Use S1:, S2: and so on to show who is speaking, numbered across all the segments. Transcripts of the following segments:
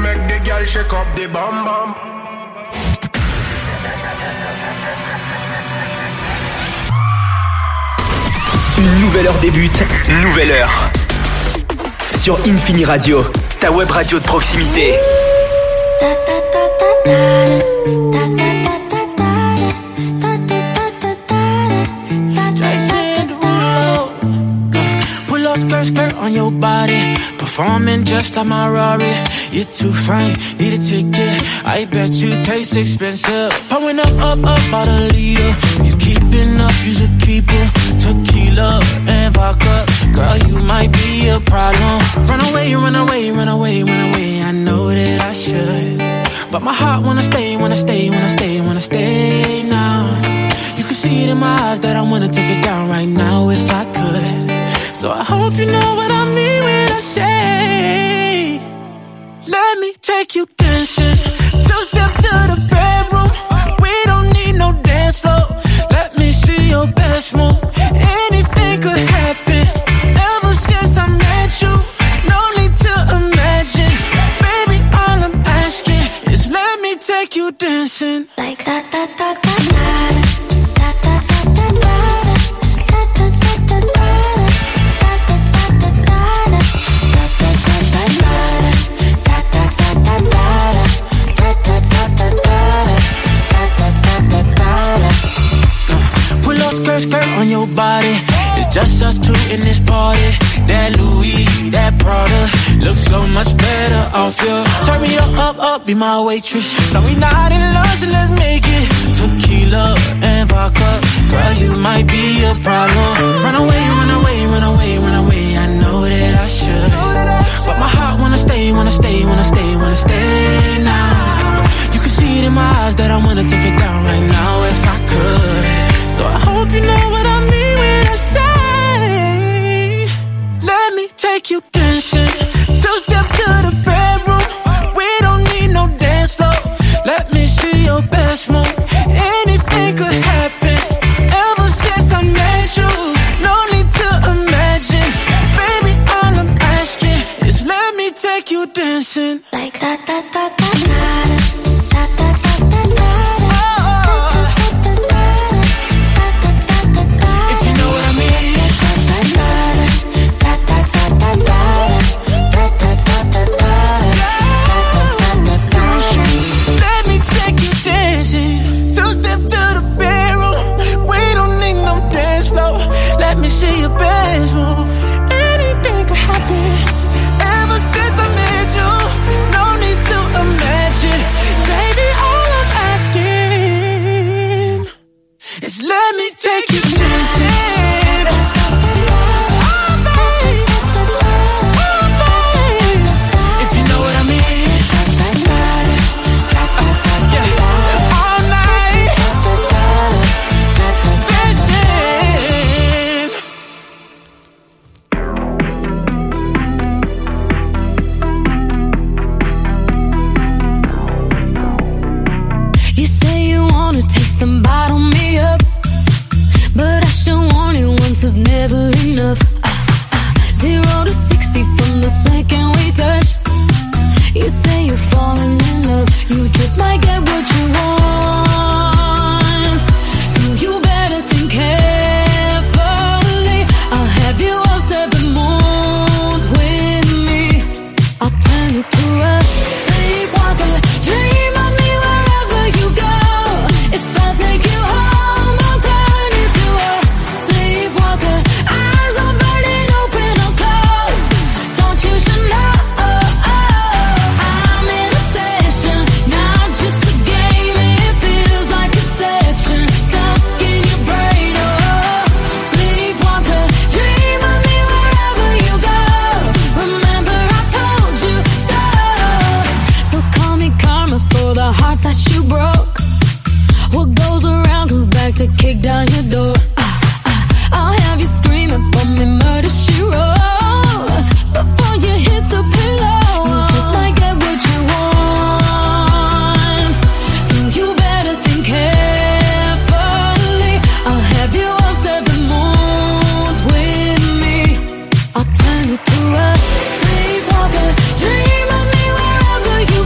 S1: make the girl shake up the bum bum.
S2: Une nouvelle heure débute, nouvelle heure. Sur Infini Radio, ta web radio de proximité.
S3: Pull up skirt on your body, performing just like my Rari. You're too fine, need a ticket. I bet you taste expensive. Pouring up by the leader. If you keeping up, you should keep it. Tequila and vodka, girl, you might be a problem. Run away, run away, run away, run away. I know that I should, but my heart wanna stay, wanna stay, wanna stay, wanna stay now. You can see it in my eyes that I wanna take it down right now if I could. So I hope you know what I mean when I say, let me take you dancing. Two-step to the bedroom. We don't need no dance floor. Let me see your best move. Anything could happen. Ever since I met you, no need to imagine. Baby, all I'm asking is let me take you dancing. Like da da da da da da da da da da. Skirt on your body, it's just us two in this party. That Louis, that Prada, looks so much better off you. Turn me up, be my waitress. No, we not in love, so let's make it. Tequila and vodka, girl, you might be a problem. Run away, run away, run away, run away. I know that I should, but my heart wanna stay, wanna stay, wanna stay, wanna stay now. You can see it in my eyes that I wanna take it down right now if I could. So I hope you know what I mean when I say, let me take you dancing. Two-step to the bedroom. We don't need no dance floor. Let me see your best move. Anything could happen. Ever since I met you, no need to imagine. Baby, all I'm asking is let me take you dancing. Like da da da da da da da da da. Let me see your best move. Anything could happen. Ever since I met you, no need to imagine. Baby, all I'm asking is let me take you dancing. Oh, babe. Oh, babe. If you know what I mean. Yeah. All night. Dancing. You say you wanna taste them, bottle me up, but I sure want it once is never enough. 0 to 60 from the second we touch. You say you're falling in love, you just might get what you want. So you better think carefully. I'll have you up 7 moons with me. I'll turn you to a sleepwalker. Dream of me wherever you go. If I take you home, I'll turn you to a sleepwalker. Eyes are burning open or closed. Don't you should know? I'm in obsession, not just a game. It feels like conception, stuck in your brain. Oh, sleepwalker. Dream of me wherever you go. Remember I told you so. So call me karma for the hearts that you broke. What goes around comes back to kick down your door. I'll have you screaming for me, murder she wrote. Before you hit the pillow, you just might get what you want. So you better think carefully. I'll have you on 7 moons with me. I'll turn you to a sleepwalker. Dream of me wherever you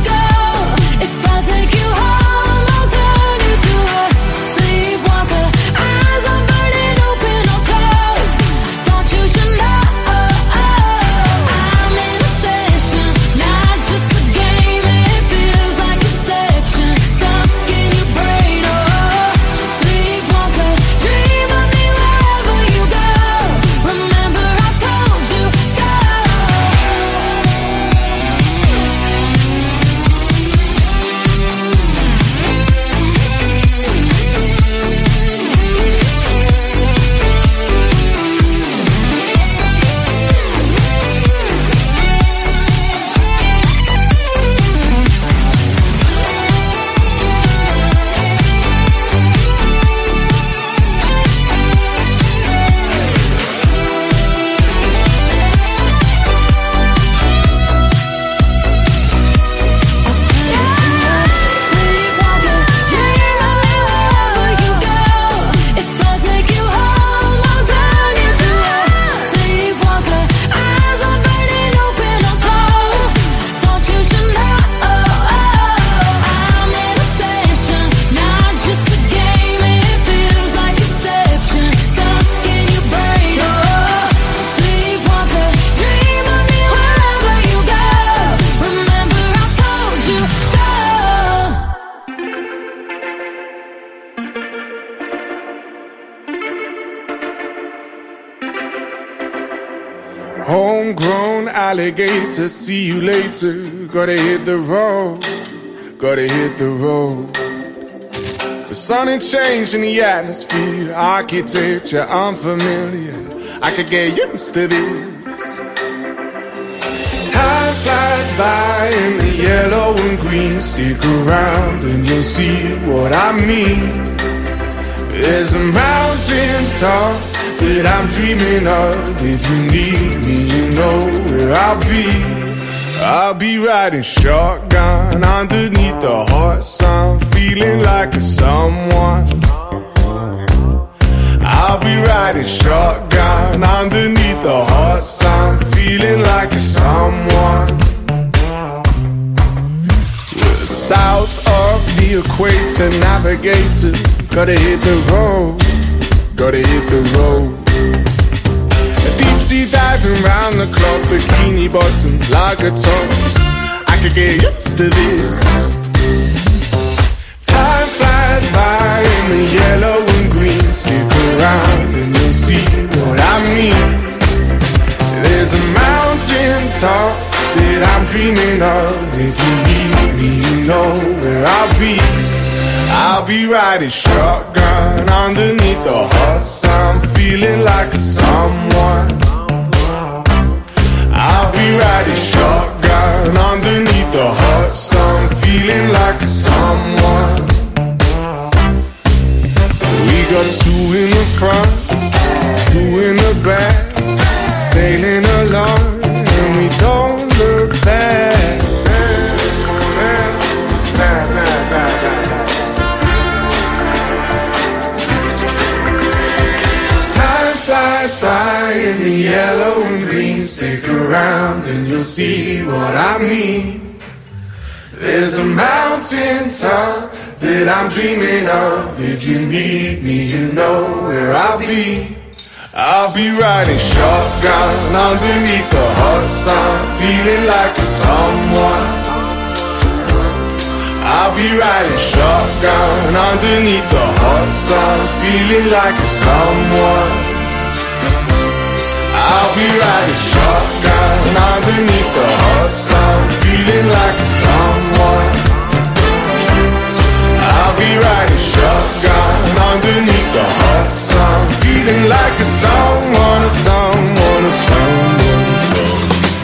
S1: homegrown alligator. See you later. Gotta hit the road. Gotta hit the road. The sun ain't changed in the atmosphere. Architecture unfamiliar. I could get used to this. Time flies by in the yellow and green. Stick around and you'll see what I mean. There's a mountain top that I'm dreaming of. If you need me, you know where I'll be. I'll be riding shotgun underneath the hot sun, feeling like a someone. I'll be riding shotgun underneath the hot sun, feeling like a someone. We're south of the equator, navigator. Gotta hit the road, gotta hit the road. Deep sea diving round the clock, bikini bottoms, lager tops. I could get used to this. Time flies by in the yellow and green. Stick around and you'll see what I mean. There's a mountain top that I'm dreaming of. If you need me, you know where I'll be. I'll be riding shotgun underneath the hot sun, feeling like a someone. I'll be riding shotgun underneath the hot sun, feeling like a someone. We got two in the front, two in the back, sailing along and we don't look back. Flies by in the yellow and green. Stick around and you'll see what I mean. There's a mountain top that I'm dreaming of. If you need me, you know where I'll be. I'll be riding shotgun underneath the hot sun, feeling like a someone. I'll be riding shotgun underneath the hot sun, feeling like a someone. I'll be riding shotgun underneath the hot sun, feeling like a someone. I'll be riding shotgun underneath the hot sun, feeling like a someone, a someone, a someone, a someone.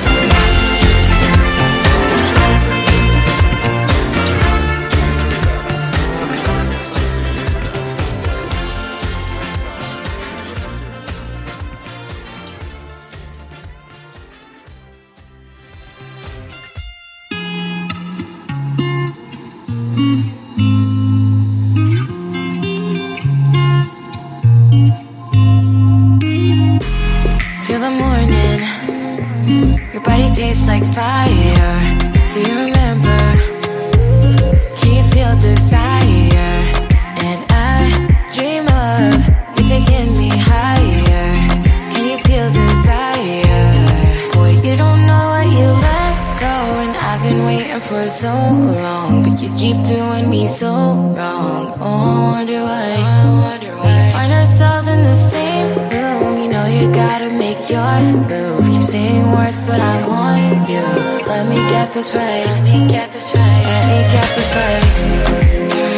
S4: Tastes like fire. Do you remember? Can you feel desire? And I dream of you taking me higher. Can you feel desire? Boy, you don't know what you let go, and I've been waiting for so long, but you keep doing me so wrong. Oh, I wonder why we find ourselves in the same room. You know you gotta make your move. Keep saying words, but I want you. Let me get this right. Let me get this right. Let me get this right.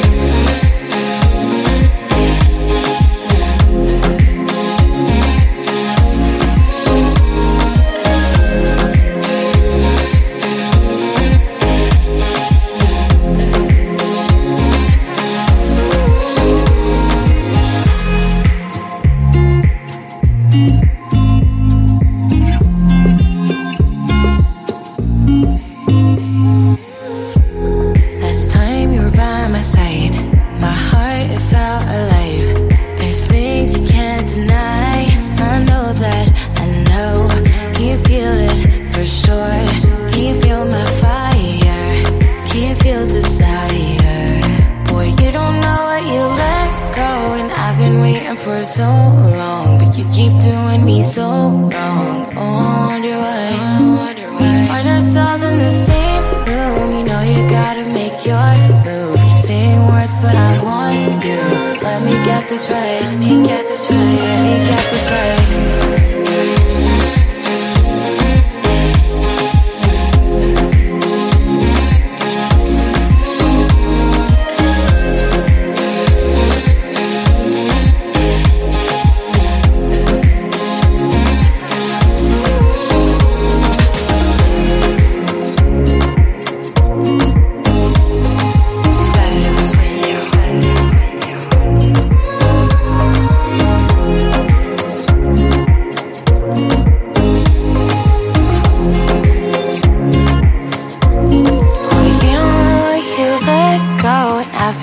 S4: For so long, but you keep doing me so wrong. Oh, I wonder why we find ourselves in the same room. You know you gotta make your move. Keep saying words, but I want you. Let me get this right. Let me get this right. Let me get this right.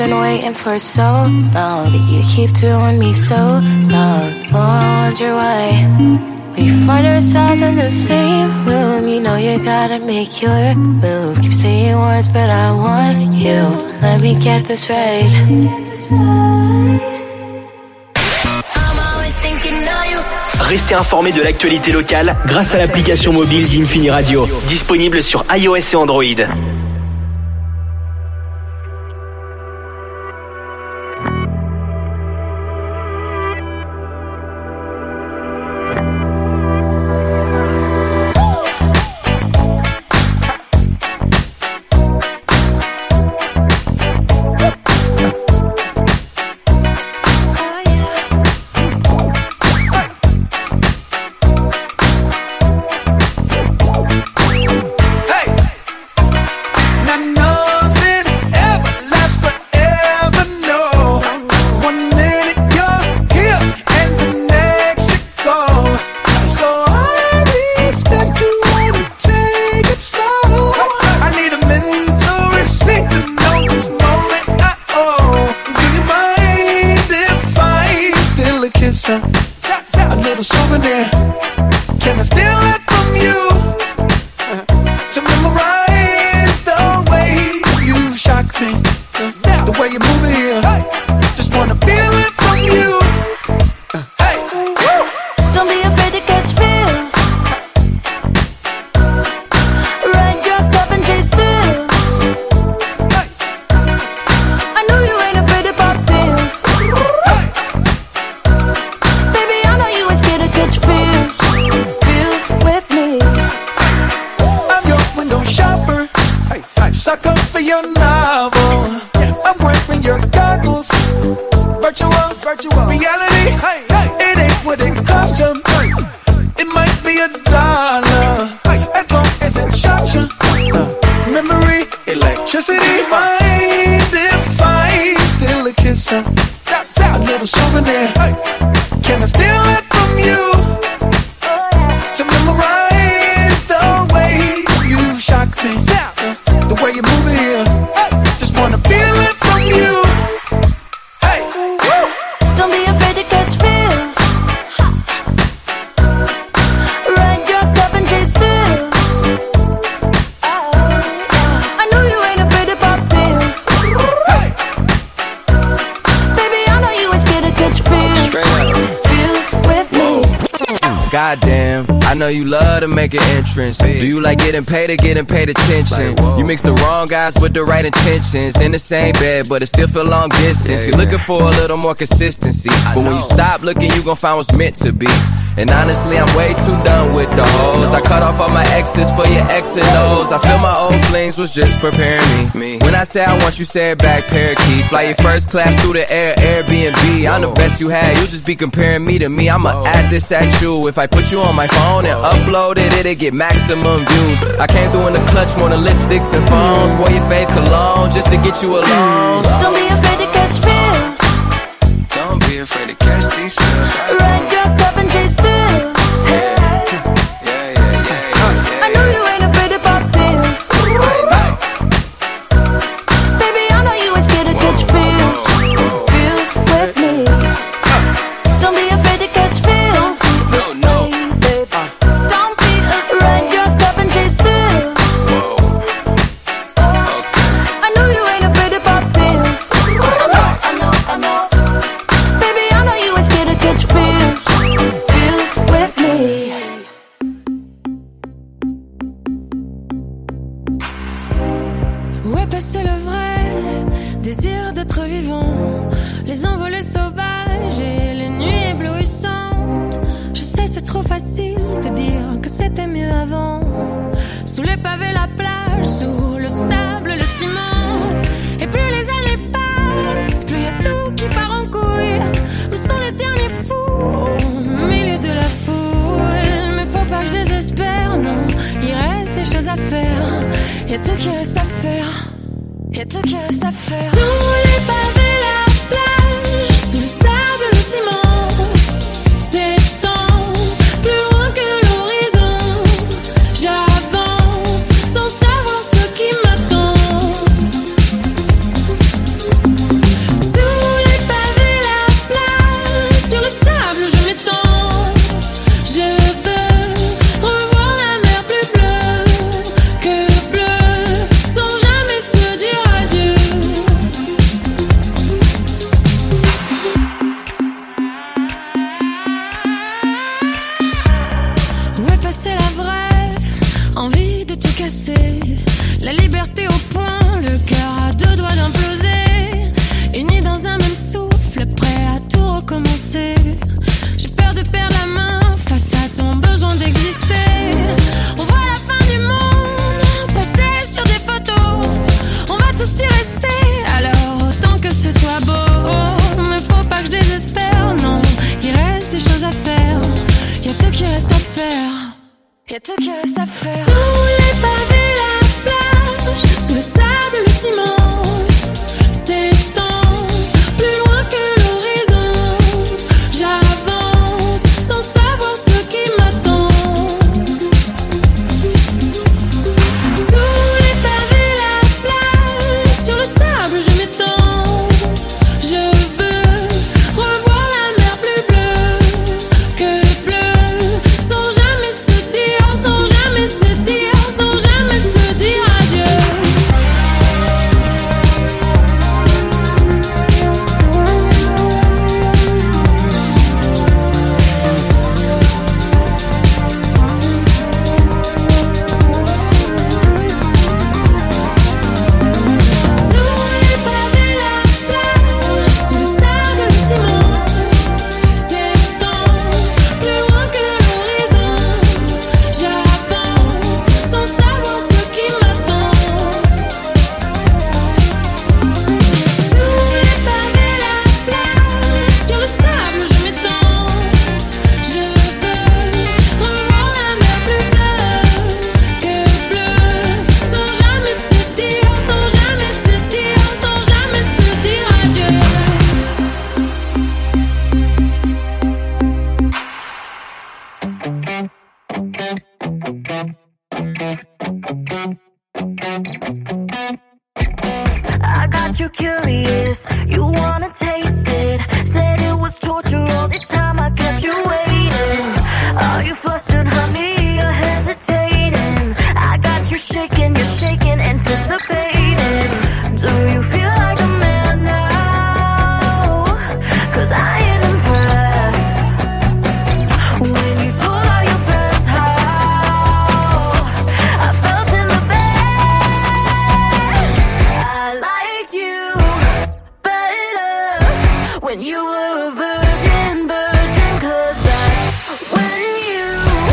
S4: been waiting for so long, but you keep doing me so wrong. Oh, I wonder why. We find ourselves in the same room. You know you gotta make your move. Keep saying words, but I want you. Let me get this right.
S2: Restez informés de l'actualité locale grâce à l'application mobile d'Infini Radio, disponible sur iOS et Android.
S1: A little souvenir. Can I steal it from you? To memorize the way you shock me, the way you move it here. Just wanna feel it from you. Hey,
S4: don't be afraid to catch feels. Ride your cup and chase thrills. I know you ain't afraid to pop pills. Baby, I know you ain't scared to catch feels. Feels with me.
S1: I'm your window shopper. Sucker for your novel. I'm wearing your goggles. Virtual reality. It ain't what it cost you. It might be $1 as long as it shocks you. Memory, electricity. Mind if I steal a kiss? A little souvenir. Can I steal it from you? To memorize the way you shock me, the way you move it here. Just wanna feel it from you. Hey,
S4: don't be afraid to catch feels. Ride your cup and chase thrills. I know you ain't afraid to pop pills. Baby, I know you ain't scared to catch feels. Feels with me.
S5: Goddamn, I know you love to make an entrance. Do you like getting paid or getting paid attention? You mix the wrong guys with the right intentions. In the same bed, but it still feel long distance. You're looking for a little more consistency, but when you stop looking, you gon' find what's meant to be. And honestly, I'm way too done with the hoes. I cut off all my exes for your X and O's. I feel my old flings was just preparing me. When I say I want you, say it back, parakeet. Fly your first class through the air, Airbnb. I'm the best you had, you just be comparing me to me. I'ma add this at you. If I put you on my phone and upload it, it'll get maximum views. I came through in the clutch, more than lipsticks and phones. Wore your fave cologne just to get you alone.
S4: Don't be afraid to catch feels.
S5: Don't be afraid to catch these feels.
S4: Ride your cup and chase thrills. I know you ain't afraid to pop pills. Baby, I know you ain't scared to catch feels. Feels with me. Don't be afraid to catch feels.
S5: No.
S4: Don't be afraid. Ride your cup and chase thrills. I know you ain't afraid to pop pills. I know. Baby, I know you ain't scared to catch feels. Feels with me.
S6: Où est passé le vrai désir d'être vivant? Les envolées sauvages et les nuits éblouissantes. Je sais, c'est trop facile de dire que c'était mieux avant. Sous les pavés, la plage, sous le sable, le ciment. Et plus les années passent, plus y a tout qui part en couille. Nous sommes les derniers fous au milieu de la foule. Mais faut pas que je désespère, non. Il reste des choses à faire. Y'a tout qui reste à faire. Y'a tout qui reste à faire. Sous les pavés, la plage, sous le sable, le ciment. S'étend plus loin que l'horizon. J'avance sans savoir ce qui m'attend. La liberté au point, le cœur à deux doigts d'imploser. Unis dans un même souffle, prêt à tout recommencer. J'ai peur de perdre la main face à ton besoin d'exister. On voit la fin du monde passer sur des photos. On va tous y rester, alors autant que ce soit beau. Mais faut pas que je désespère, non. Il reste des choses à faire. Y'a tout qui reste à faire. Y'a tout qui reste à faire. Sous les pavés, la plage, sous le sable, le ciment s'étend plus loin que l'horizon. J'avance sans savoir ce qui m'attend. Sous les pavés, la plage, sur le sable, je m'étends. Je veux revoir la mer plus bleue que bleue, sans jamais se dire, sans jamais se dire, sans jamais se dire adieu. Sous les pavés, la plage, sous le sable, le ciment s'étend plus loin que l'horizon. J'avance sans savoir ce qui m'attend. Sous les pavés, la plage, sur le sable, je m'étends. Je veux revoir la mer plus bleue que bleue, sans jamais se dire, sans jamais se dire, sans jamais se dire adieu. I got you curious, you wanna taste it. Said it was torture all this time, I kept you waiting. Are you flustered, honey, you're hesitating? I got you shaking, you're shaking, anticipating. Do you feel like a man now? 'Cause I ain't impressed. When you told all your friends how I felt in the bed. I liked you better when you were a virgin, virgin. 'Cause that's when you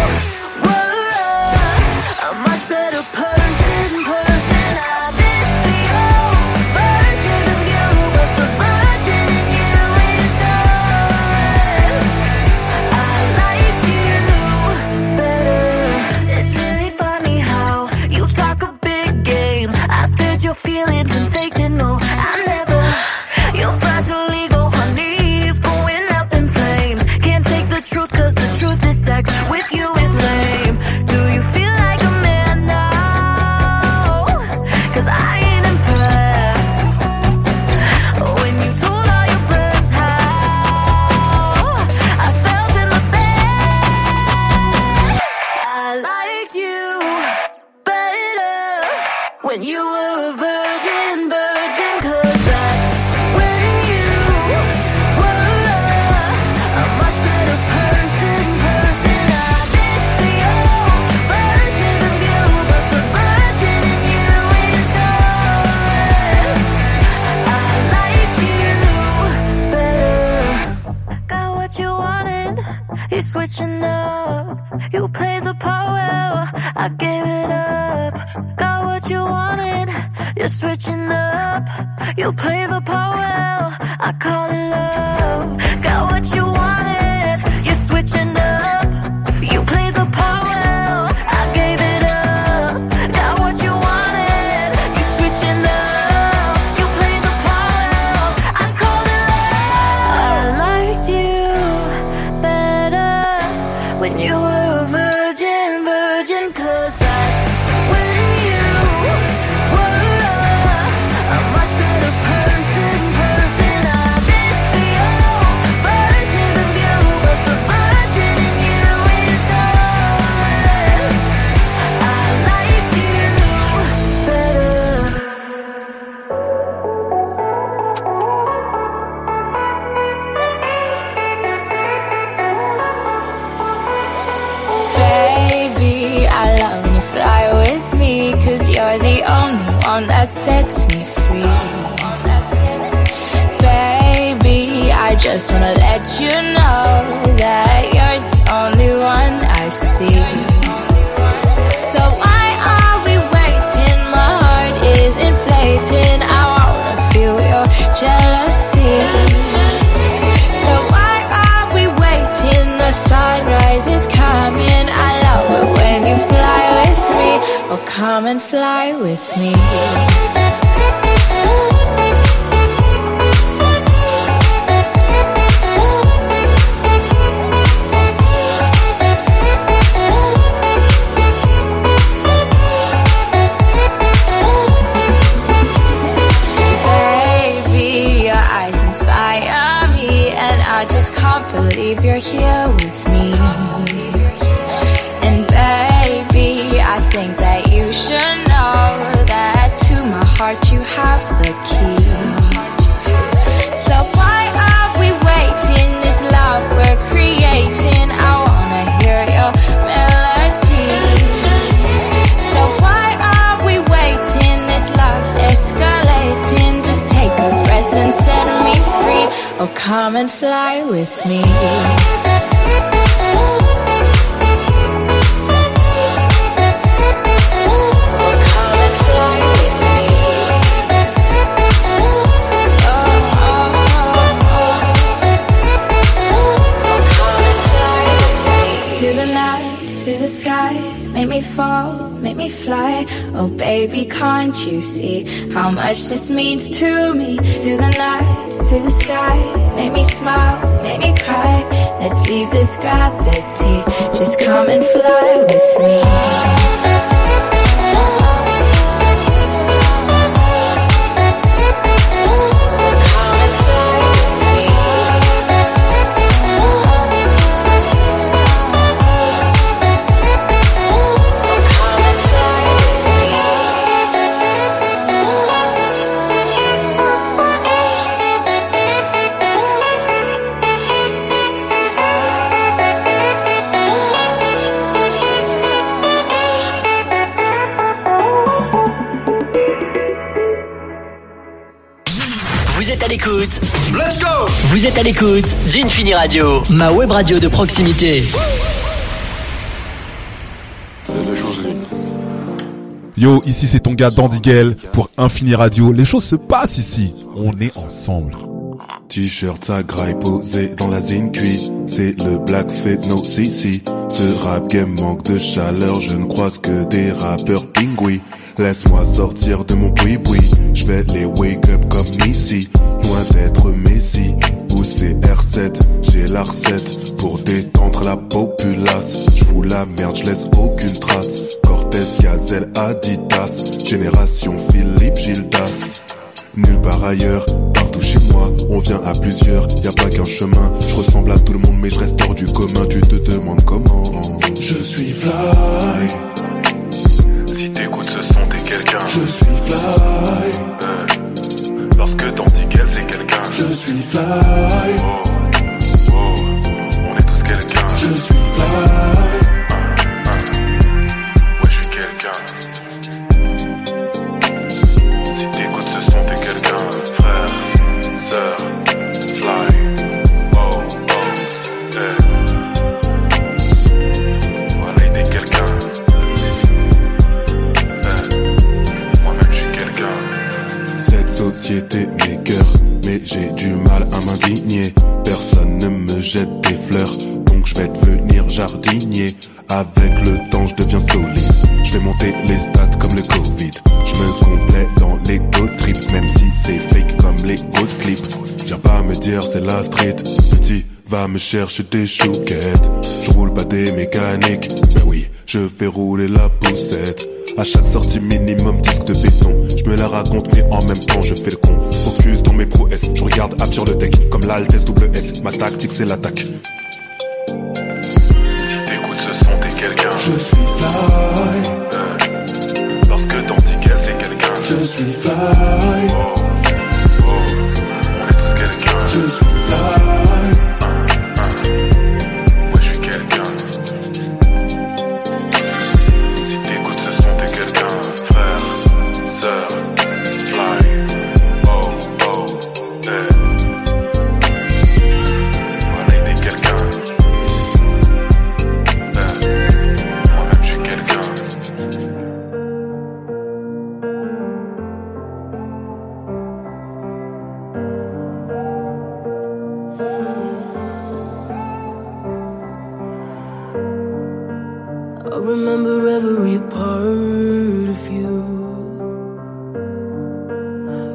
S6: were a much better person, person. I miss the old version of you, but the virgin in you is gone. I liked you better. It's really funny how you talk a big game. I spared your feelings and faked it. No, I never. Your fragile ego, honey, is going up in flames. Can't take the truth 'cause the truth is sex with you is lame. Do you feel like a man now? 'Cause I ain't impressed. When you told all your friends how I felt in the bed. I liked you better when you were a virgin, virgin. 'Cause that's when you were a much better person, person. I miss the old version of you, but the virgin in you is gone. I liked you better. Got what you wanted, you're switching up. You played the part well, I gave it up. Got what you wanted, you're switching up. You play the part well, I call it love. Got what you wanted, you're switching up. You play the part well, I gave it up. Got what you wanted, you're switching up. You play the part well, I call it love. I liked you better when you were a virgin, virgin. 'Cause that's when you were a much better person, person. I miss the old version of you, but the virgin in you
S4: the only one that sets me free. Baby, I just wanna let you know that you're the only one I see. So why are we waiting? My heart is inflating. I wanna feel your jealousy. So why are we waiting? The sunrise is coming. I love it when you fly with me. Oh, come and fly with me. I just can't believe you're here with me. And baby, I think that you should know that to my heart you have the key. So why are we waiting? This love we're creating, I wanna hear your melody. So why are we waiting? This love's escalating. Just take a breath and set me free. Oh, come and fly with me. Through the night, through the sky, make me fall, make me fly. Oh baby, can't you see how much this means to me? Through the night, through the sky, make me smile, make me cry. Let's leave this gravity, just come and fly with me.
S2: Let's go! Vous êtes à l'écoute d'Infini Radio, ma web radio de proximité.
S7: Yo, ici c'est ton gars Dandigel pour Infini Radio. Les choses se passent ici. On est ensemble.
S1: T-shirt, ça graille posé dans la zine cuit. C'est le Black Fade No CC. Ce rap game manque de chaleur. Je ne croise que des rappeurs pingouis. Laisse-moi sortir de mon boui-boui. Je vais les wake up comme ici. Loin d'être Messi ou CR7. J'ai la recette pour détendre la populace. J'fous la merde, j'laisse aucune trace. Cortez, Gazelle, Adidas. Génération Philippe Gildas. Nulle part ailleurs, partout chez moi, on vient à plusieurs, y a pas qu'un chemin. Je ressemble à tout le monde mais je reste hors du commun. Tu te demandes comment. Je suis fly.
S8: Si t'écoutes ce son, t'es quelqu'un.
S1: Je suis fly.
S8: Lorsque Dandigel c'est quelqu'un.
S1: Je suis fly.
S8: Oh, oh, on est tous quelqu'un.
S1: Je suis fly.
S8: Ouais, je suis quelqu'un. Si t'écoutes ce son, t'es quelqu'un. Frère, sœur, fly. Oh, oh, hey. Voilà, il est quelqu'un. Moi-même, je suis quelqu'un.
S1: Cette société m'écœure, mais j'ai du mal à m'indigner. Personne ne me jette des fleurs, donc je vais devenir jardinier. Avec le temps je deviens solide, je vais monter les stats comme le Covid. Je me complais dans les go trip, même si c'est fake comme les go clips. Viens pas me dire c'est la street, petit va me chercher des chouquettes. Je roule pas des mécaniques, mais oui, je fais rouler la poussette. À chaque sortie minimum disque de béton. Je me la raconte mais en même temps je fais le con. Focus dans mes prouesses, je regarde up sur le deck. Comme l'Altesse WS, ma tactique c'est l'attaque.
S8: Si t'écoutes ce son, t'es quelqu'un.
S1: Je suis fly.
S8: Lorsque Dandigel c'est quelqu'un.
S1: Je suis fly.
S8: Oh, oh, on est tous quelqu'un.
S1: Je suis fly.
S8: Ouais, je suis quelqu'un. Si t'écoutes ce son, t'es quelqu'un. Frère,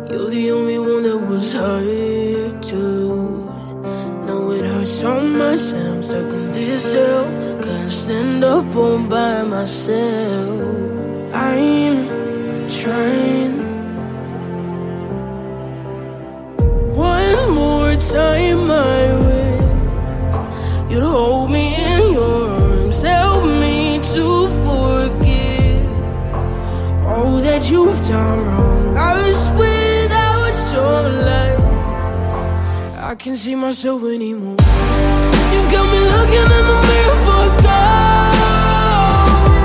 S9: You're the only one that was hurt to lose. Now it hurts so much and I'm stuck in this hell. Can't stand up all by myself. I'm trying. One more time I wish you'd hold me in your arms. Help me to forgive all that you've done wrong. I wish without your light I can't see myself anymore. You got me looking in the mirror for gold.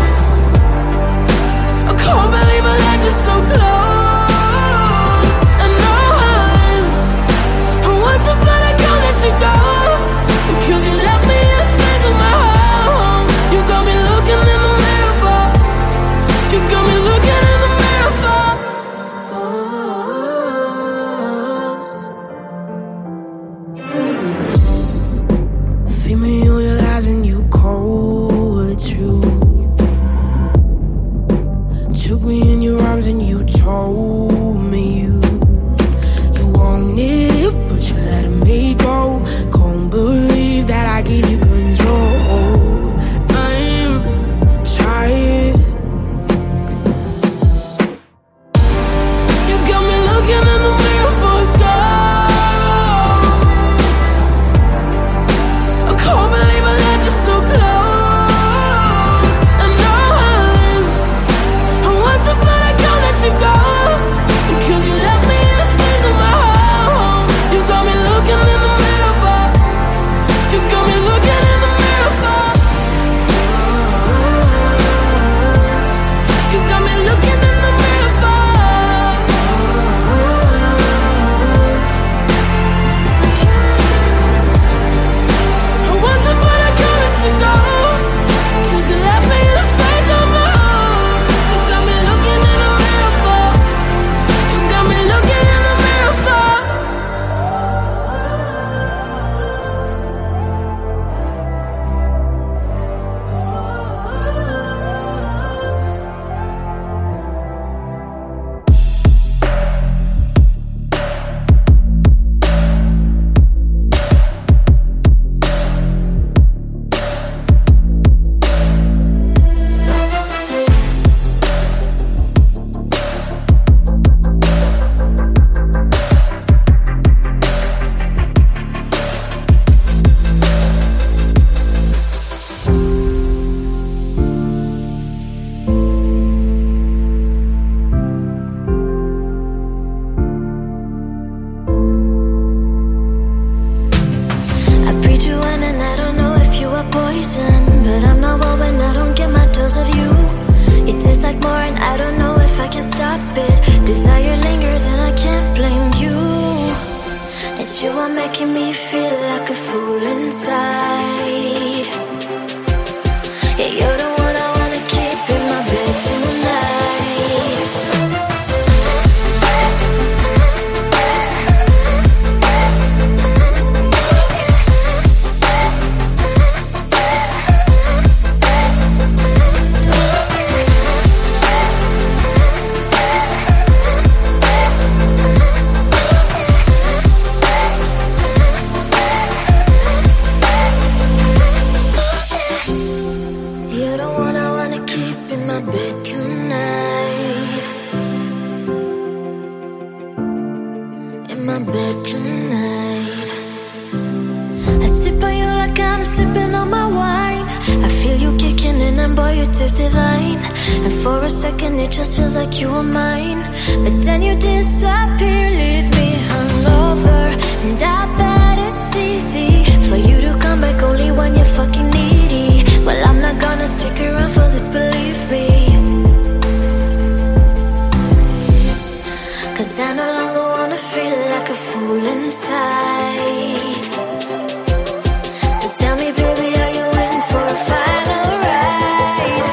S9: I can't believe I let you so close. And now I want to, but I can't let you go. Cause you left me in a space of my home. You got me looking in the mirror for, you got me looking in the mirror for ghosts. Feed me all your lies and you cold the truth. Took me in your arms and you told me you wanted it, but you let me go. Can't believe that I gave you control. I'm tired. You got me looking in the mirror for gold. I can't believe I let you so close. And now I want to, but I can't let you go. Cause you left me in a space of my home. You got me looking in the mirror for, you got me looking in the mirror for, you got me looking in the mirror for. I want to, but I can't let you go. Cause you left me in a space of my home. You got me looking in the mirror for, you got me looking in the mirror for. I breathe you in and I don't know if you are poison, but I'm not well when I don't get my dose of you. It tastes like more and I don't know if I can stop it. Desire lingers and I can't blame you. It's you are making me feel like a fool inside. Yeah, you're the one I wanna keep in my bed tonight. You're the one I wanna keep in my bed tonight. In my bed tonight. I sip on you like I'm sipping on my wine. I feel you kicking in and boy you taste divine. And for a second it just feels like you were mine. But then you disappear, leave me hungover. And I bet it's easy for you to come back only when you're fucking needy. Well, I'm not gonna stick around for this, believe me. Cause I no longer wanna feel like a fool inside. So tell me, baby, are you in for a final ride?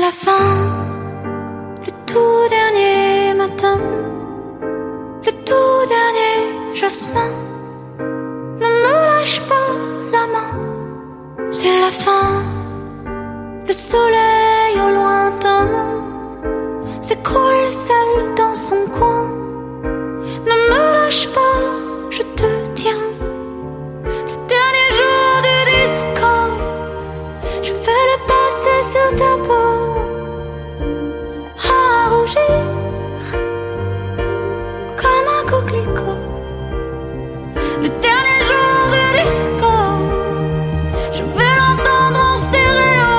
S9: la fin, le tout dernier matin, le tout dernier jasmin. Ne me lâche pas la main, c'est la fin. Le soleil au lointain s'écroule seul dans son coin. Ne me lâche pas, je te tiens. Le dernier jour du disco, je vais le passer sur ta peau, à rougir comme un coquelicot. Le dernier jour du disco, je vais l'entendre en stéréo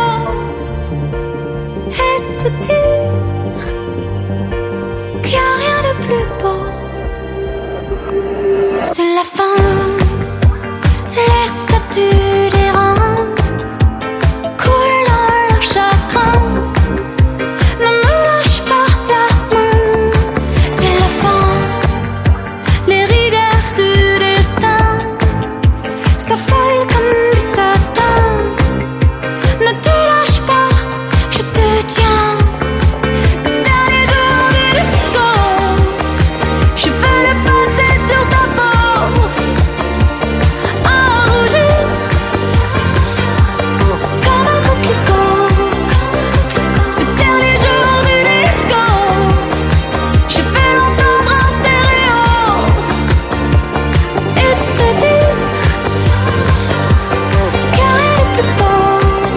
S9: et te dire qu'il n'y a rien de plus beau. C'est la fin, les statues d'errant coulent dans leur chagrin. Ne me lâche pas la main, c'est la fin. Les rivières du destin s'affolent comme du satin. Ne te lâche pas, je te tiens. Le dernier jour du disco, je veux le passer sur ta peau, à rougir comme un coquelicot. Le dernier jour du disco, je vais l'entendre en stéréo et te dire qu'il n'y a rien de plus beau.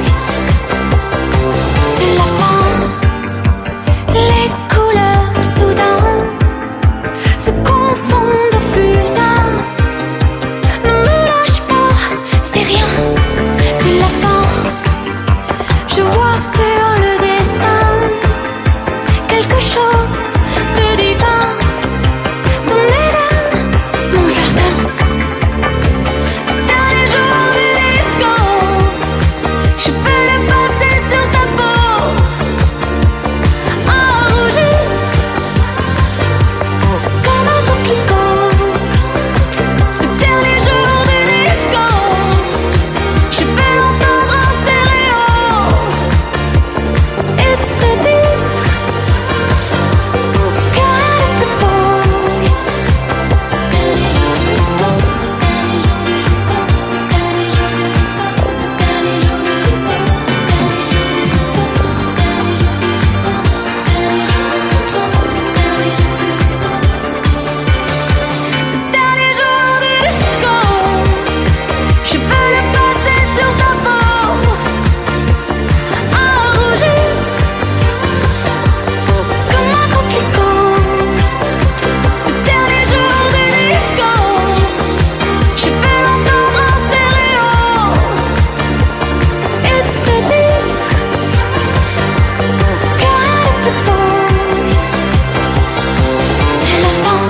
S9: C'est la fin, les couleurs soudain se confondent au fusain. Ne me lâche pas, c'est rien, c'est la fin. Je vois sur le destin quelque chose de divin. Ton Éden, mon jardin. Dernier jour du disco, je vais le passer sur ta peau, à rougir comme un coquelicot. Le dernier jour du disco, je vais l'entendre en stéréo et te dire qu'il n'y a rien de plus beau. Le dernier jour du disco, je veux le passer sur ta peau, à rougir comme un coquelicot. Le dernier jour du disco, je vais l'entendre en stéréo et te dire qu'il n'y a rien de plus beau. C'est la fin.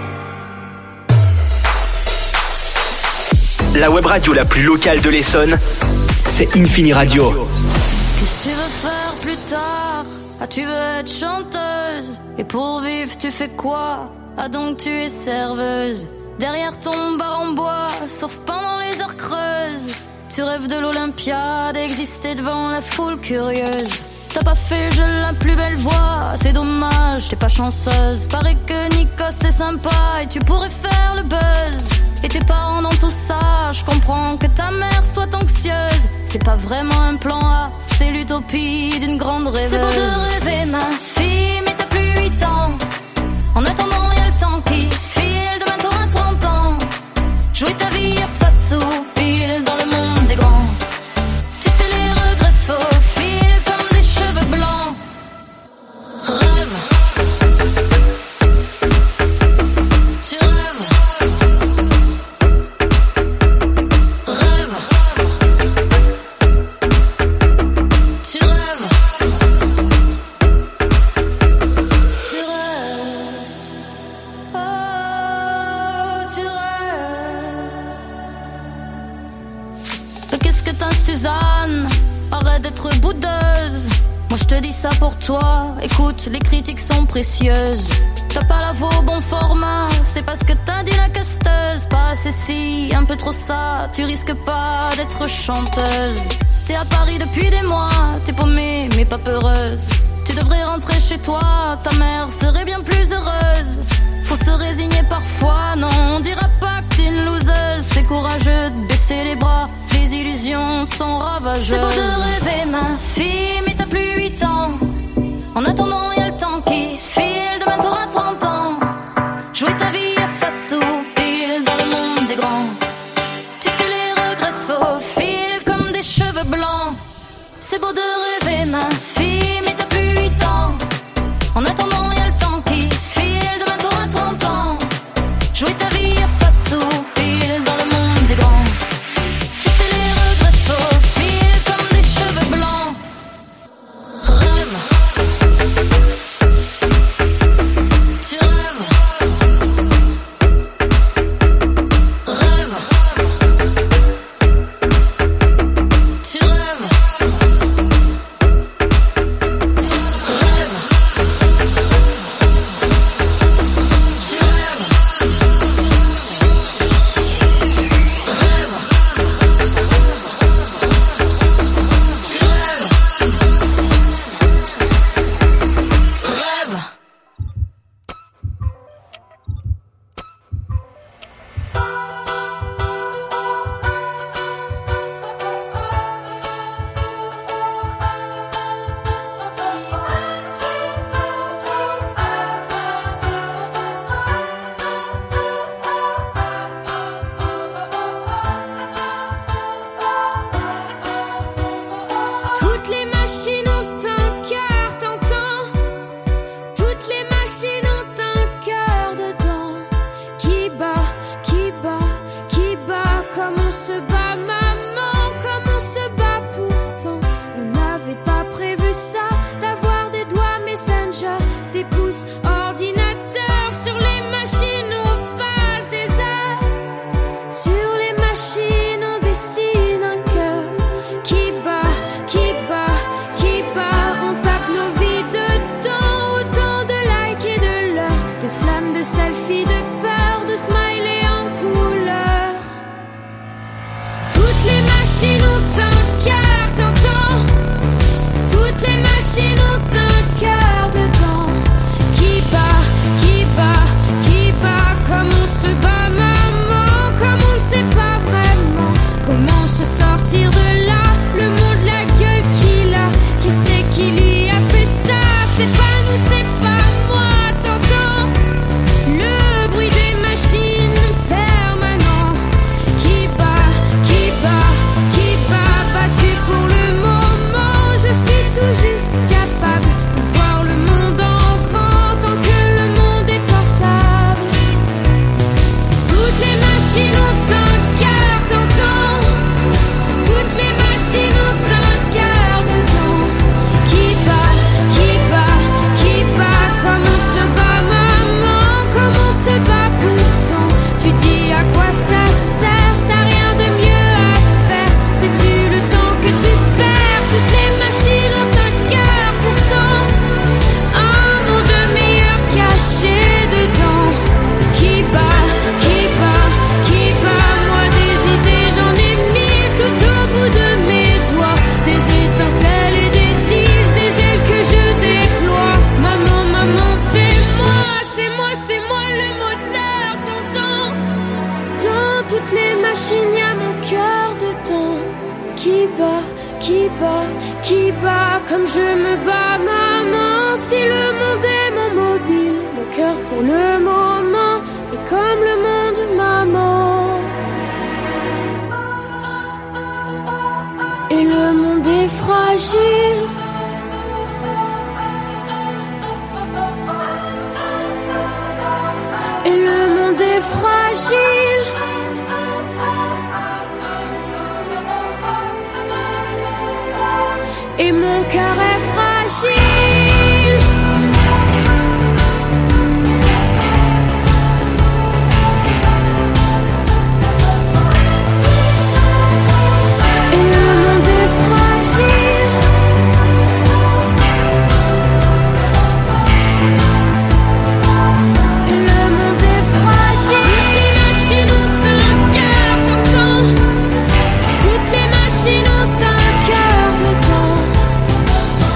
S2: La web radio la plus locale de l'Essonne, c'est Infini Radio.
S6: Qu'est-ce que tu veux faire plus tard? Ah, tu veux être chanteuse? Et pour vivre, tu fais quoi? Ah, donc tu es serveuse. Derrière ton bar en bois, sauf pendant les heures creuses. Tu rêves de l'Olympia, d'exister devant la foule curieuse. T'as pas fait le jeu la plus belle voix, c'est dommage, t'es pas chanceuse. Paraît que Nikos c'est sympa et tu pourrais faire le buzz. Et tes parents dans tout ça, je comprends que ta mère soit anxieuse. C'est pas vraiment un plan A, c'est l'utopie d'une grande rêveuse. C'est beau de rêver ma fille, mais t'as plus 8 ans. En attendant y'a le temps qui file, demain t'auras 30 ans. Jouer ta vie à face au pile dans le monde des grands. Tu sais les regrets se faufilent comme des cheveux blancs. Rêve. Tu rêves. Rêve. Tu rêves. Tu rêves. Oh, tu rêves. Qu'est-ce que t'as, Suzanne? Arrête d'être boudeuse. Moi je te dis ça pour toi. Écoute, les critiques sont précieuses. T'as pas la voix au bon format, c'est parce que t'as dit la casteuse. Pas assez si, un peu trop ça. Tu risques pas d'être chanteuse. T'es à Paris depuis des mois, t'es paumée, mais
S10: n'es pas peureuse. Tu devrais rentrer chez toi, ta mère serait bien plus heureuse. Faut se résigner parfois, non, on dira pas que t'es une loseuse. C'est courageux de baisser les bras, les illusions sont ravageuses. C'est beau de rêver ma fille, mais t'as plus 8 ans. En attendant y'a le temps qui file, demain t'auras 30 ans. Jouer ta vie à face ou pile dans le monde des grands. Tu sais les regrets se faufilent comme des cheveux blancs. C'est beau de rêver ma fille, mais t'as plus 8 ans. En attendant y'a le temps qui file, demain t'auras 30 ans. Jouer ta vie à face ou pile dans le monde des grands. Tu sais les regrets se faufilent comme des cheveux blancs. Rêve. Tu rêves. Rêve. Tu rêves.
S6: Toutes les machines ont un cœur, t'entends? Toutes les machines ont un cœur dedans. Qui bat, qui bat, qui bat. Comme on se bat, maman, comme on se bat pourtant. On n'avait pas prévu ça, d'avoir des doigts Messenger, des pouces ordinateur. Sur les machines on passe des heures. Sur les machines on dessine un cœur. Qui bat, qui bat, qui bat. On tape nos vies dedans. Autant de likes et de l'heure, de flammes, de selfies, de peur, de smileys en couleur. Toutes les machines ont un cœur, t'entends? Toutes les machines ont un cœur dedans. Qui bat, qui bat, qui bat. Comme on se bat, maman, comme on ne sait pas vraiment comment se sortir de là. Le monde, la gueule qu'il a, qui c'est qui lui a fait ça? C'est pas nous, c'est pas moi, t'entends? Le bruit des machines permanent. Qui bat, qui bat, qui bat. Battu pour le moment, je suis tout juste capable de voir le monde en grand tant que le monde est portable. Toutes les machines ont un cœur, t'entends? Toutes les machines ont un cœur dedans. Qui bat, qui bat, qui bat. Comme on se bat, maman, comme on se bat pourtant. Tu dis à quoi ça sert? T'as rien de mieux à faire. Sais-tu le temps que tu perds? Toutes les machines ont un cœur pourtant. Un monde meilleur caché dedans. Qui bat, qui bat, qui bat. Moi des idées j'en ai mille tout au bout de mes doigts. Des étincelles et des îles, des ailes que je déploie. Maman, maman, c'est moi, c'est moi, c'est moi le moteur, t'entends? Dans toutes les machines y'a mon cœur dedans. Qui bat, qui bat, qui bat. Comme je me bats, maman. Si le monde est mon mobile, mon cœur pour le moment est comme le monde, maman. Et le monde est fragile. Et le monde est fragile. Et mon cœur est fragile. Et le monde est fragile. Et le monde est fragile. Toutes les machines ont un cœur, t'entends? Toutes les machines ont un cœur dedans.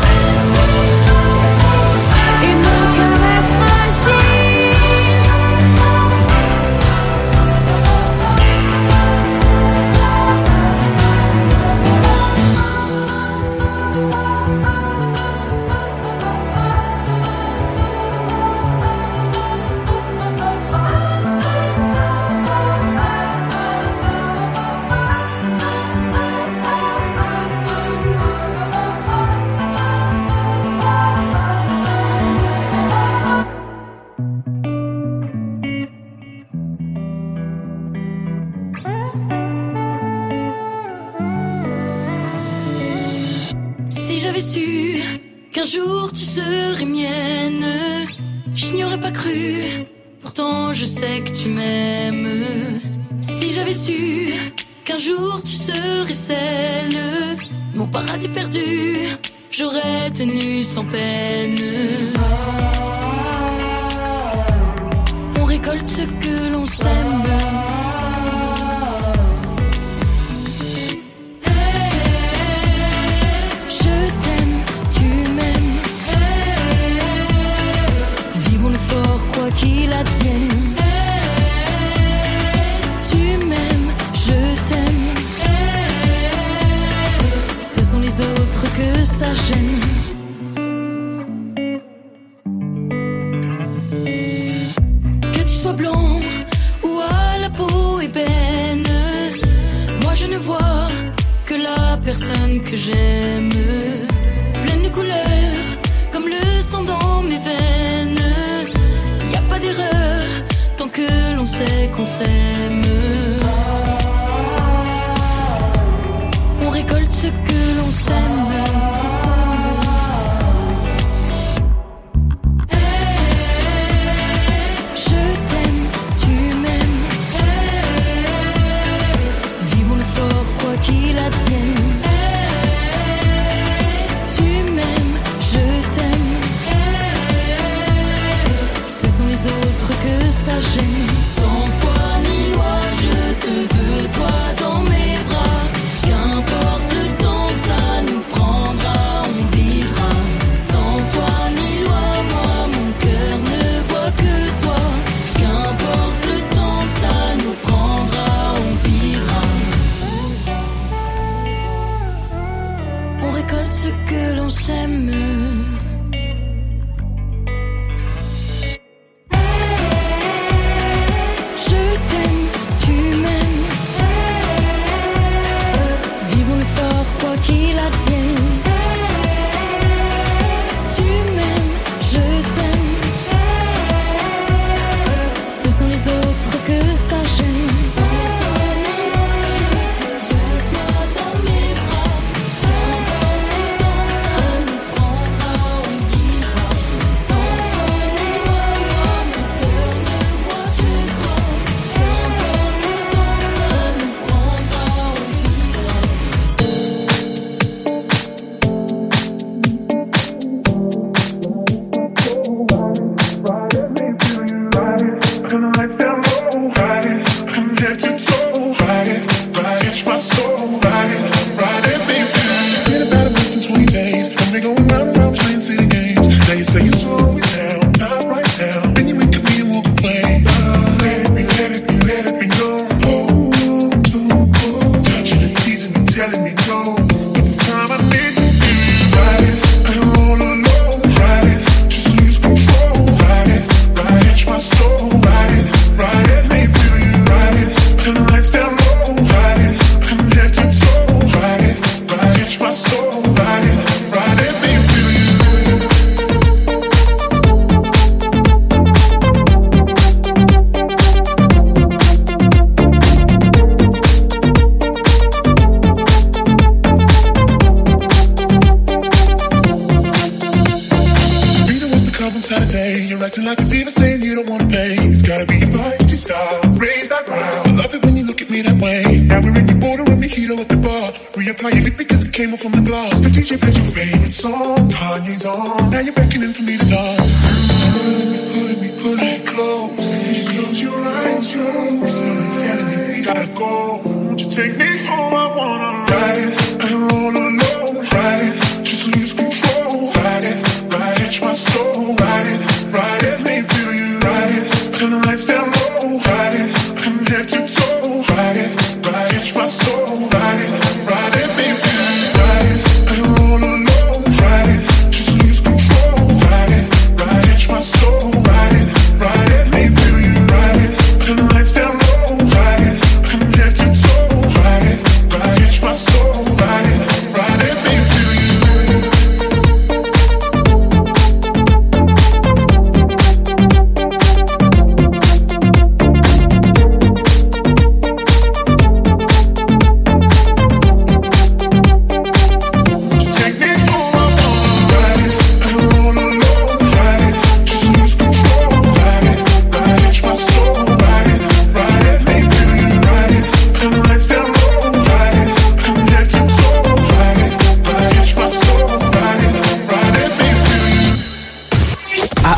S6: qu'un jour tu serais mienne. Je n'y aurais pas cru, pourtant je sais que tu m'aimes. Si j'avais su qu'un jour tu serais celle, mon paradis perdu, j'aurais tenu sans peine. On récolte ce que l'on sème. Quoi qu'il advienne, tu m'aimes, je t'aime. Ce sont les autres que ça gêne. Que tu sois blanc ou à la peau ébène, moi je ne vois que la personne que j'aime. Pleine de couleurs, comme le sang dans mes veines. Pas d'erreur, tant que l'on sait qu'on s'aime. On récolte ce que l'on sème. Je t'aime, tu m'aimes. Vivons le fort, quoi qu'il advienne. Tu m'aimes, je t'aime. Que ça gêne. Sans foi ni loi, je te veux, toi dans mes bras. Qu'importe le temps que ça nous prendra, on vivra. Sans foi ni loi, moi mon cœur ne voit que toi. Qu'importe le temps que ça nous prendra, on vivra. On récolte ce que l'on sème.
S1: Ride it,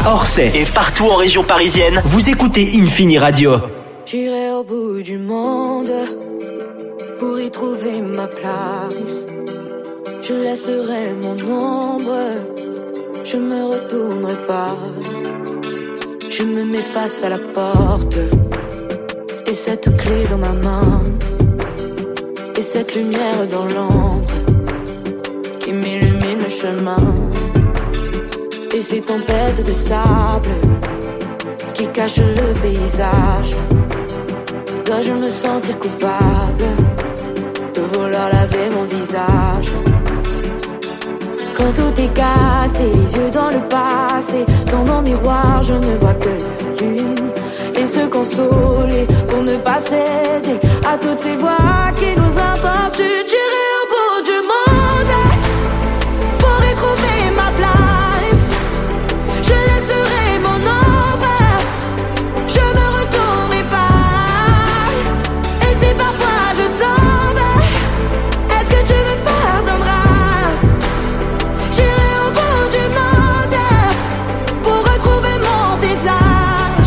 S2: à Orsay et partout en région parisienne, vous écoutez Infini Radio.
S11: J'irai au bout du monde pour y trouver ma place. Je laisserai mon ombre, je me retournerai pas. Je me mets face à la porte et cette clé dans ma main et cette lumière dans l'ombre qui m'illumine le chemin. Et ces tempêtes de sable qui cachent le paysage. Dois-je me sentir coupable de vouloir laver mon visage? Quand tout est cassé, les yeux dans le passé, dans mon miroir je ne vois que la lune. Et se consoler pour ne pas céder à toutes ces voix qui nous importunent. J'irai au bout du monde pour y trouver ma place. Je laisserai mon ombre, je me retournerai pas. Et si parfois je tombe, est-ce que tu me pardonneras? J'irai au bout du monde pour retrouver mon visage.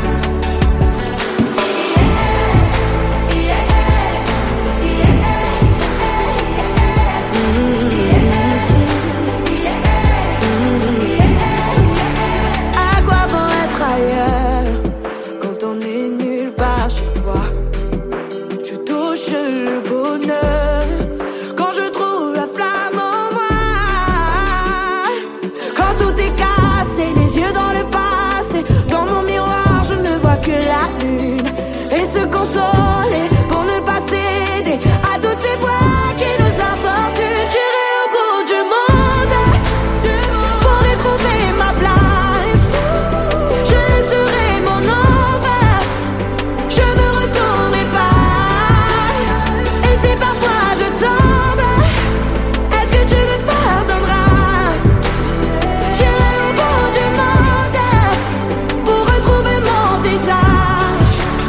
S11: À quoi bon être ailleurs quand on est nulle part chez soi? Je touche le bonheur quand je trouve la flamme en moi. Quand tout est cassé, les yeux dans le passé, dans mon miroir je ne vois que la lune. Et se consoler pour ne pas céder à toutes ces voix qui nous importunent. J'irai au bout du monde pour y trouver ma place. Je laisserai mon ombre, je me retournerai pas. Et si parfois je tombe, est-ce que tu me pardonneras? J'irai au bout du monde pour retrouver mon visage.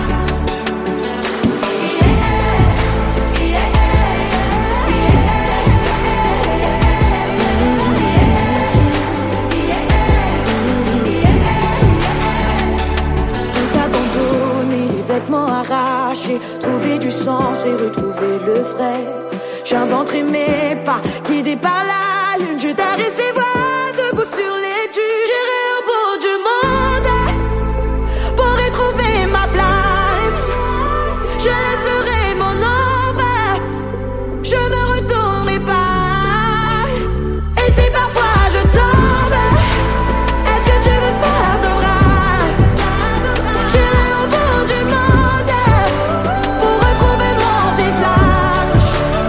S11: Tout abandonné, les vêtements arrachés, trouver du sens et retrouver le vrai. J'inventerai mes pas, guidé par la lune. Je tairai ces voix debout sur les dunes. J'irai au bout du monde pour y trouver ma place. Je laisserai mon ombre, je me retournerai pas. Et si parfois je tombe, est-ce que tu me pardonneras? J'irai au bout du monde pour retrouver mon visage.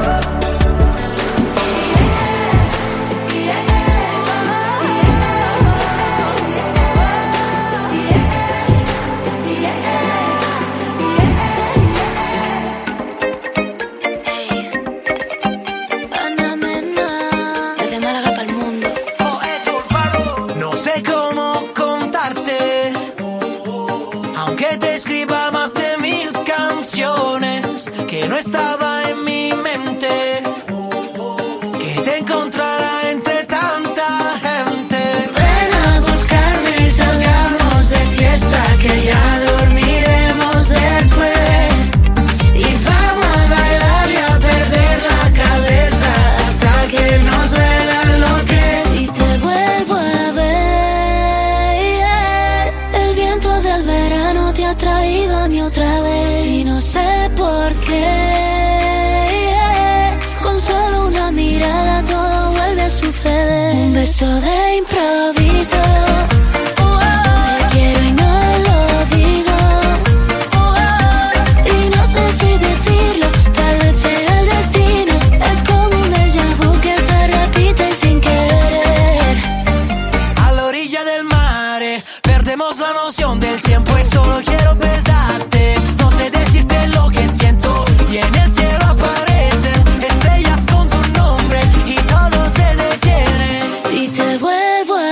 S11: Desde Málaga pa'l mundo.
S3: No sé cómo contarte, aunque te escriba más de 1000 canciones, que no estaba en mi mente, que te encontrara entre tanta gente.
S11: Ven a buscarme y salgamos de fiesta, que ya dormiremos después. Y vamos a bailar y a perder la cabeza hasta que nos duela lo que. Si te vuelvo a ver, el viento del verano te ha traído a mí otra vez. Y no sé por qué, con solo una mirada todo vuelve a suceder. Un beso de improviso. Te quiero y no lo digo. Y no sé si decirlo, tal vez sea el destino. Es como un déjà vu que se repite sin querer.
S3: A la orilla del mar, perdemos la noción del tiempo y solo quiero besarte. No sé decirte lo que siento y en el cielo aparecen estrellas con tu nombre y todo se detiene.
S11: Y te vuelvo a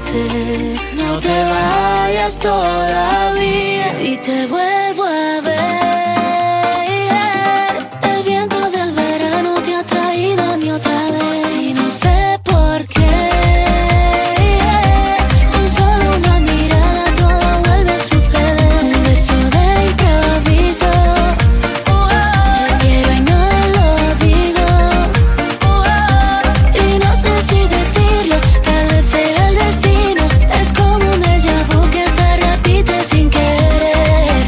S9: verte. No te vayas todavía y te vuelvo a ver. El viento del verano te ha traído a mí otra vez y no sé por qué. Con solo una mirada todo vuelve a suceder. Un beso de improviso. Te quiero y no lo digo. Y no sé si decirlo, tal vez sea el destino. Es como un déjà vu que se repite sin querer.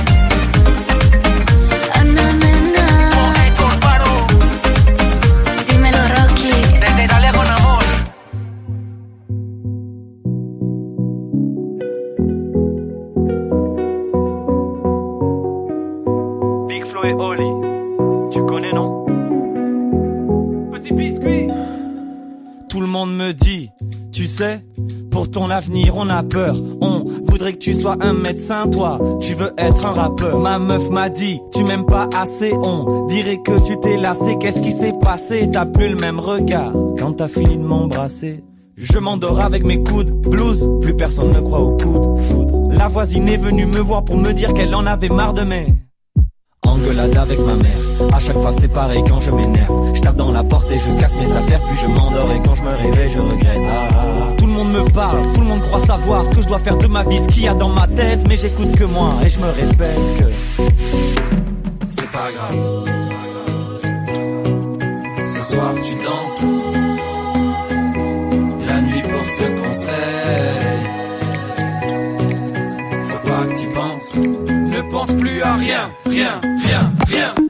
S9: Anamena. Dímelo, Rocky.
S12: Desde Italia con amor.
S13: Big Flo et Oli, tu connais non? Petit biscuit. Tout le monde me dit, tu sais, pour ton avenir on a peur. On voudrait que tu sois un médecin, toi, tu veux être un rappeur. Ma meuf m'a dit, tu m'aimes pas assez, on dirait que tu t'es lassé. Qu'est-ce qui s'est passé? T'as plus le même regard quand t'as fini de m'embrasser. Je m'endors avec mes coudes, blues, plus personne ne croit au coup de foudre. La voisine est venue me voir pour me dire qu'elle en avait marre de mes engueulade avec ma mère. À chaque fois c'est pareil quand je m'énerve. Je tape dans la porte et je casse mes affaires. Puis je m'endors et quand je me réveille je regrette. Tout le monde me parle, tout le monde croit savoir ce que je dois faire de ma vie, ce qu'il y a dans ma tête. Mais j'écoute que moi et je me répète que c'est pas grave. Ce soir tu danses, la nuit porte conseil. Faut pas que tu penses, ne pense plus à rien, rien, rien, rien.